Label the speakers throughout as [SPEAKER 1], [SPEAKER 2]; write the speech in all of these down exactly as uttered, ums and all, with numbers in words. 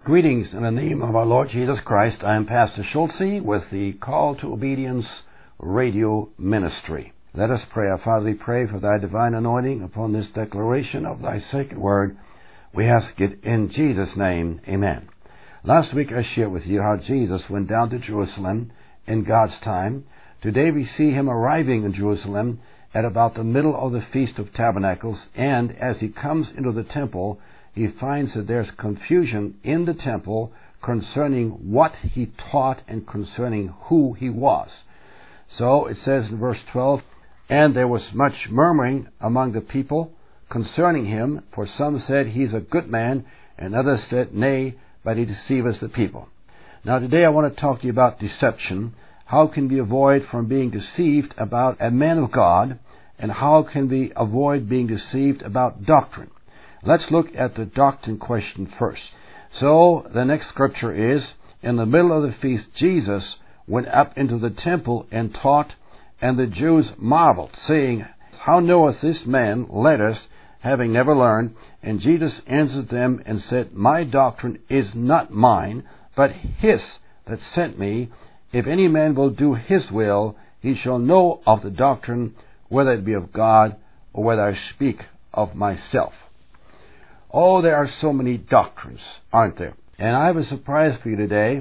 [SPEAKER 1] Greetings in the name of our Lord Jesus Christ. I am Pastor Schultze with the Call to Obedience Radio Ministry. Let us pray. Our Father, we pray for thy divine anointing upon this declaration of thy sacred word. We ask it in Jesus' name. Amen. Last week I shared with you how Jesus went down to Jerusalem in God's time. Today we see him arriving in Jerusalem at about the middle of the Feast of Tabernacles, and as he comes into the temple, he finds that there's confusion in the temple concerning what he taught and concerning who he was. So it says in verse twelve, "And there was much murmuring among the people concerning him, for some said, He is a good man, and others said, Nay, but he deceiveth the people." Now today I want to talk to you about deception. How can we avoid from being deceived about a man of God, and how can we avoid being deceived about doctrine? Let's look at the doctrine question first. So the next scripture is, in the middle of the feast, Jesus went up into the temple and taught, and the Jews marveled, saying, How knoweth this man letters, having never learned? And Jesus answered them and said, My doctrine is not mine, but his that sent me. If any man will do his will, he shall know of the doctrine, whether it be of God, or whether I speak of myself. Oh, there are so many doctrines, aren't there? And I have a surprise for you today.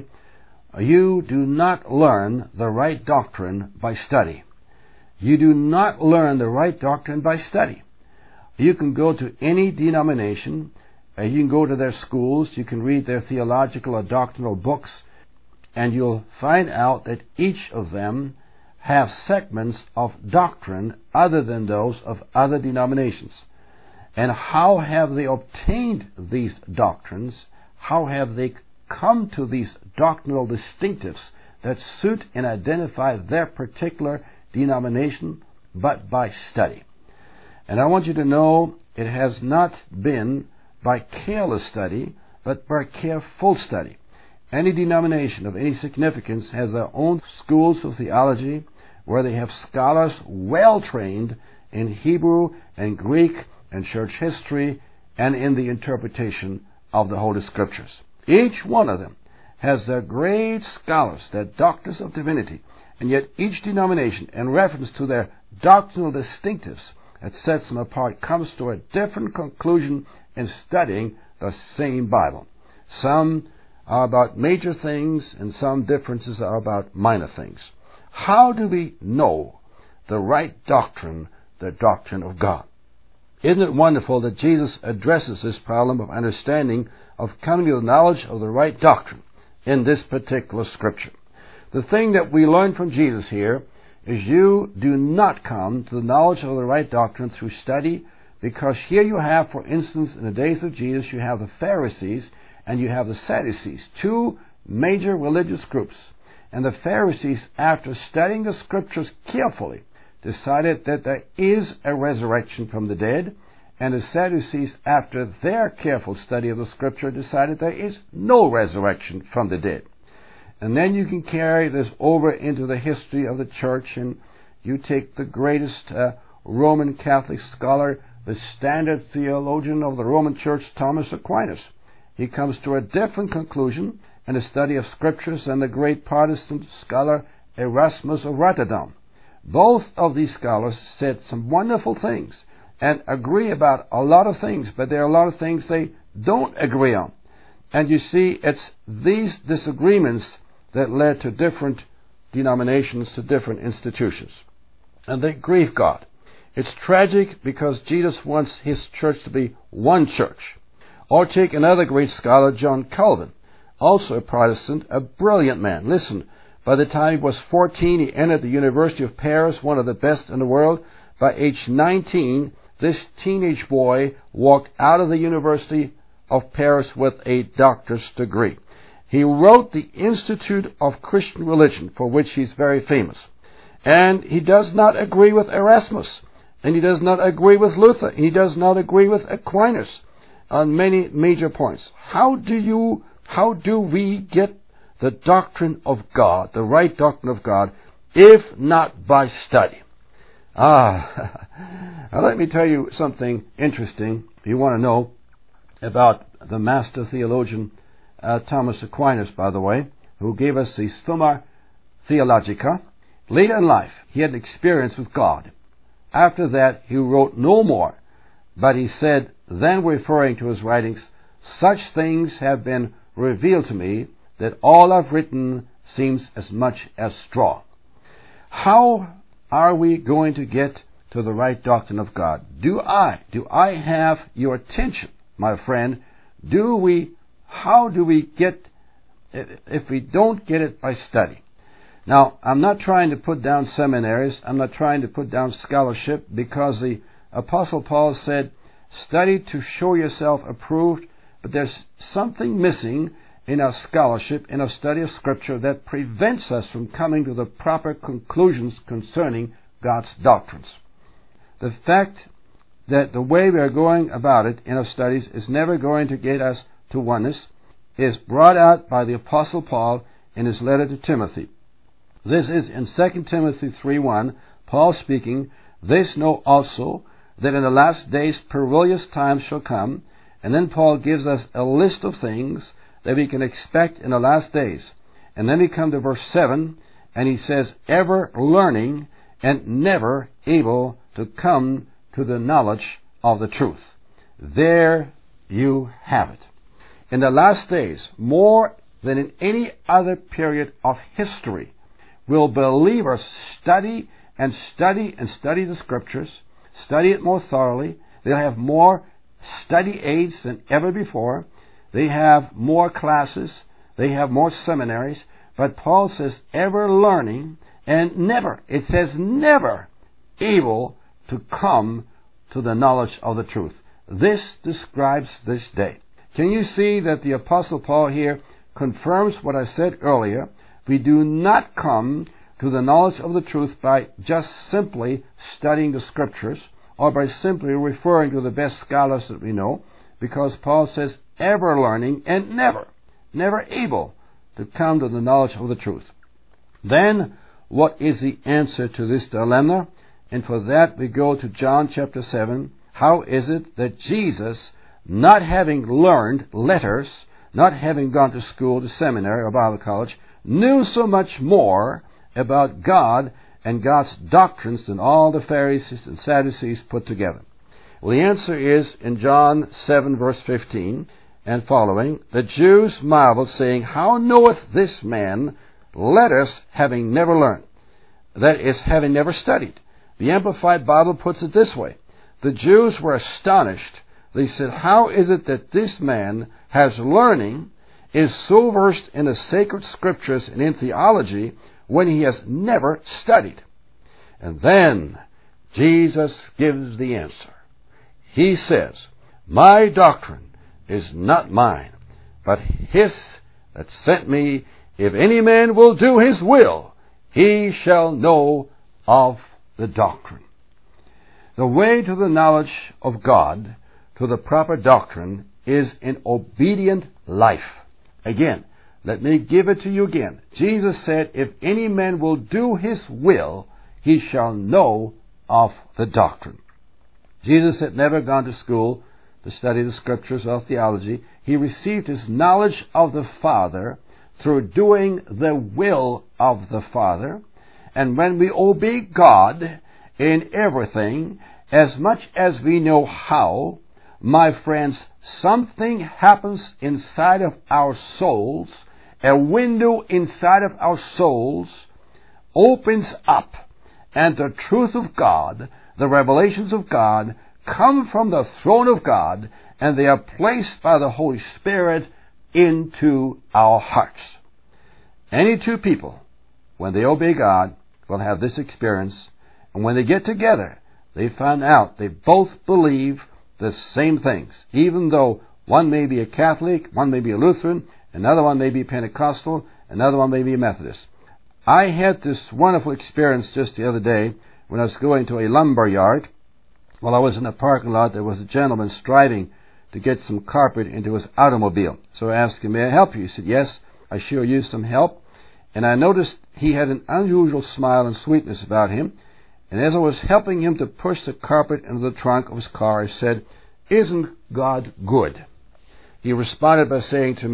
[SPEAKER 1] You do not learn the right doctrine by study. You do not learn the right doctrine by study. You can go to any denomination, uh, you can go to their schools, you can read their theological or doctrinal books, and you'll find out that each of them have segments of doctrine other than those of other denominations. And how have they obtained these doctrines? How have they come to these doctrinal distinctives that suit and identify their particular denomination? But by study. And I want you to know it has not been by careless study, but by careful study. Any denomination of any significance has their own schools of theology where they have scholars well trained in Hebrew and Greek and church history and in the interpretation of the Holy Scriptures. Each one of them has their great scholars, their doctors of divinity, and yet each denomination, in reference to their doctrinal distinctives that sets them apart, comes to a different conclusion in studying the same Bible. Some are about major things, and some differences are about minor things. How do we know the right doctrine, the doctrine of God? Isn't it wonderful that Jesus addresses this problem of understanding, of coming to the knowledge of the right doctrine in this particular scripture? The thing that we learn from Jesus here is you do not come to the knowledge of the right doctrine through study, because here you have, for instance, in the days of Jesus, you have the Pharisees and you have the Sadducees, two major religious groups. And the Pharisees, after studying the scriptures carefully, decided that there is a resurrection from the dead, and the Sadducees, after their careful study of the Scripture, decided there is no resurrection from the dead. And then you can carry this over into the history of the church, and you take the greatest uh, Roman Catholic scholar, the standard theologian of the Roman Church, Thomas Aquinas. He comes to a different conclusion in the study of Scriptures than the great Protestant scholar Erasmus of Rotterdam. Both of these scholars said some wonderful things and agree about a lot of things, but there are a lot of things they don't agree on. And you see, it's these disagreements that led to different denominations, to different institutions. And they grieve God. It's tragic because Jesus wants his church to be one church. Or take another great scholar, John Calvin, also a Protestant, a brilliant man. Listen. By the time he was fourteen, he entered the University of Paris, one of the best in the world. By age nineteen, this teenage boy walked out of the University of Paris with a doctor's degree. He wrote the Institute of Christian Religion, for which he's very famous. And he does not agree with Erasmus, and he does not agree with Luther, and he does not agree with Aquinas on many major points. How do you, how do we get the doctrine of God, the right doctrine of God, if not by study? Ah, now let me tell you something interesting. You want to know about the master theologian uh, Thomas Aquinas, by the way, who gave us the Summa Theologica. Later in life, he had an experience with God. After that, he wrote no more. But he said, then referring to his writings, such things have been revealed to me that all I've written seems as much as straw. How are we going to get to the right doctrine of God? Do I, do I have your attention, my friend? Do we, how do we get, if we don't get it by study? Now, I'm not trying to put down seminaries. I'm not trying to put down scholarship, because the Apostle Paul said, study to show yourself approved, but there's something missing in our scholarship, in our study of Scripture, that prevents us from coming to the proper conclusions concerning God's doctrines. The fact that the way we are going about it in our studies is never going to get us to oneness is brought out by the Apostle Paul in his letter to Timothy. This is in Second Timothy three one, Paul speaking, "This know also, that in the last days perilous times shall come," and then Paul gives us a list of things that we can expect in the last days. And then we come to verse seven, and he says, ever learning and never able to come to the knowledge of the truth. There you have it. In the last days, more than in any other period of history, will believers study and study and study the Scriptures, study it more thoroughly. They'll have more study aids than ever before. They have more classes. They have more seminaries. But Paul says, ever learning and never, it says never, able to come to the knowledge of the truth. This describes this day. Can you see that the Apostle Paul here confirms what I said earlier? We do not come to the knowledge of the truth by just simply studying the Scriptures or by simply referring to the best scholars that we know, because Paul says ever learning and never, never able to come to the knowledge of the truth. Then, what is the answer to this dilemma? And for that we go to John chapter seven. How is it that Jesus, not having learned letters, not having gone to school, to seminary or Bible college, knew so much more about God and God's doctrines than all the Pharisees and Sadducees put together? Well, the answer is in John seven, verse fifteen and following. The Jews marveled, saying, how knoweth this man letters, having never learned? That is, having never studied. The Amplified Bible puts it this way. The Jews were astonished. They said, how is it that this man has learning, is so versed in the sacred Scriptures and in theology, when he has never studied? And then Jesus gives the answer. He says, my doctrine is not mine, but his that sent me. If any man will do his will, he shall know of the doctrine. The way to the knowledge of God, to the proper doctrine, is an obedient life. Again, let me give it to you again. Jesus said, if any man will do his will, he shall know of the doctrine. Jesus had never gone to school to study the Scriptures or theology. He received his knowledge of the Father through doing the will of the Father. And when we obey God in everything, as much as we know how, my friends, something happens inside of our souls. A window inside of our souls opens up, and the truth of God, the revelations of God, come from the throne of God, and they are placed by the Holy Spirit into our hearts. Any two people, when they obey God, will have this experience, and when they get together, they find out they both believe the same things, even though one may be a Catholic, one may be a Lutheran, another one may be Pentecostal, another one may be a Methodist. I had this wonderful experience just the other day when I was going to a lumber yard. While I was in the parking lot, there was a gentleman striving to get some carpet into his automobile. So I asked him, may I help you? He said, yes, I sure use some help. And I noticed he had an unusual smile and sweetness about him. And as I was helping him to push the carpet into the trunk of his car, I said, isn't God good? He responded by saying to me,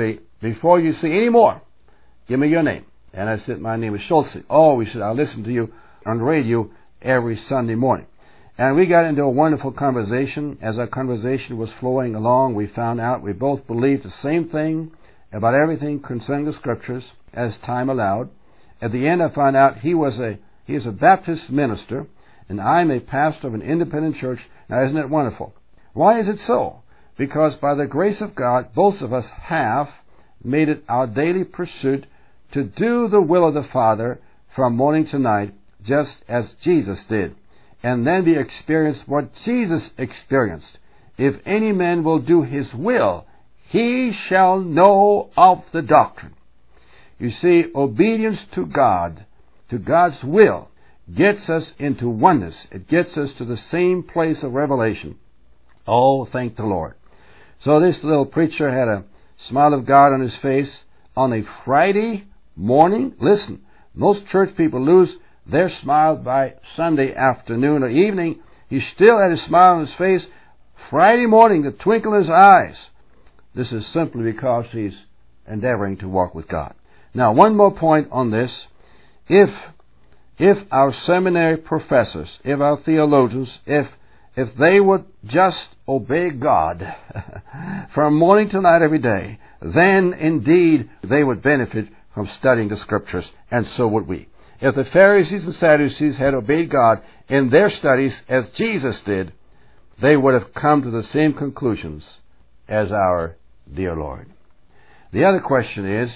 [SPEAKER 1] before you see any more, give me your name. And I said, my name is Schultz. Oh, he said, I'll listen to you on the radio every Sunday morning. And we got into a wonderful conversation. As our conversation was flowing along, we found out we both believed the same thing about everything concerning the Scriptures as time allowed. At the end, I found out he was a he is a Baptist minister, and I'm a pastor of an independent church. Now, isn't it wonderful? Why is it so? Because by the grace of God, both of us have made it our daily pursuit to do the will of the Father from morning to night, just as Jesus did. And then we experience what Jesus experienced. If any man will do his will, he shall know of the doctrine. You see, obedience to God, to God's will, gets us into oneness. It gets us to the same place of revelation. Oh, thank the Lord. So this little preacher had a smile of God on his face on a Friday morning. Listen, most church people lose their smile by Sunday afternoon or evening. He still had a smile on his face Friday morning, the twinkle in his eyes. This is simply because he's endeavoring to walk with God. Now, one more point on this. If if our seminary professors, if our theologians, if if they would just obey God from morning to night every day, then indeed they would benefit from studying the Scriptures, and so would we. If the Pharisees and Sadducees had obeyed God in their studies as Jesus did, they would have come to the same conclusions as our dear Lord. The other question is,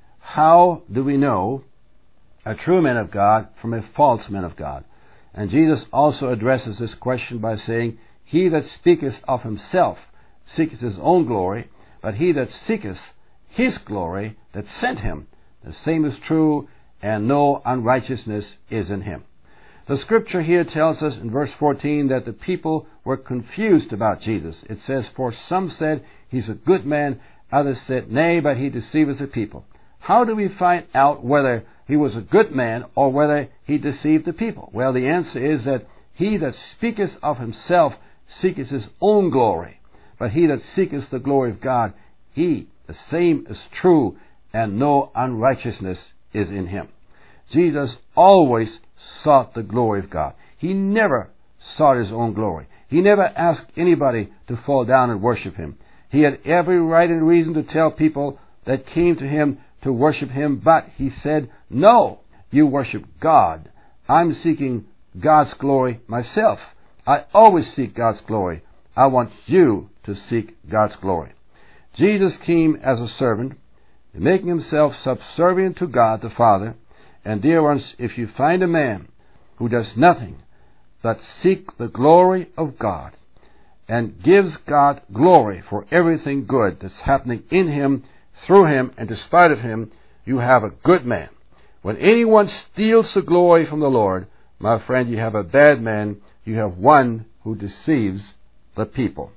[SPEAKER 1] how do we know a true man of God from a false man of God? And Jesus also addresses this question by saying, he that speaketh of himself seeketh his own glory, but he that seeketh his glory that sent him, the same is true, and no unrighteousness is in him. The Scripture here tells us in verse fourteen that the people were confused about Jesus. It says, for some said, he's a good man. Others said, nay, but he deceiveth the people. How do we find out whether he was a good man or whether he deceived the people? Well, the answer is that he that speaketh of himself seeketh his own glory, but he that seeketh the glory of God, he, the same is true, and no unrighteousness is in him. Jesus always sought the glory of God. He never sought his own glory. He never asked anybody to fall down and worship him. He had every right and reason to tell people that came to him to worship him, but he said, no, you worship God. I'm seeking God's glory myself. I always seek God's glory. I want you to seek God's glory. Jesus came as a servant, making himself subservient to God the Father. And dear ones, if you find a man who does nothing but seek the glory of God and gives God glory for everything good that's happening in him, through him, and despite of him, you have a good man. When anyone steals the glory from the Lord, my friend, you have a bad man. You have one who deceives the people.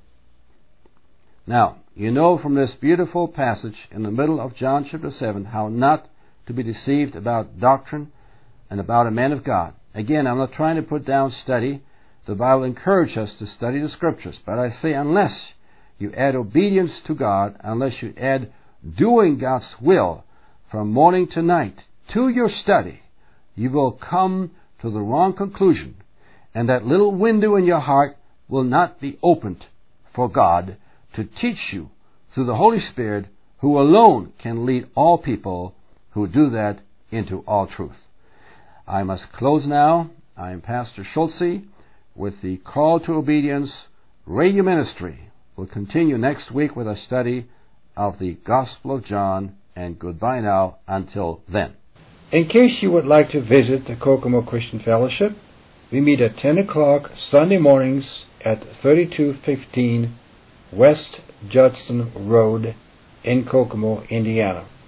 [SPEAKER 1] Now, you know from this beautiful passage in the middle of John chapter seven how not to be deceived about doctrine and about a man of God. Again, I'm not trying to put down study. The Bible encourages us to study the Scriptures. But I say unless you add obedience to God, unless you add doing God's will from morning to night to your study, you will come to the wrong conclusion, and that little window in your heart will not be opened for God to teach you through the Holy Spirit, who alone can lead all people who do that into all truth. I must close now. I am Pastor Schultze with the Call to Obedience radio ministry. We'll continue next week with a study of the Gospel of John, and goodbye now until then. In case you would like to visit the Kokomo Christian Fellowship, we meet at ten o'clock Sunday mornings at thirty-two fifteen West Judson Road in Kokomo, Indiana.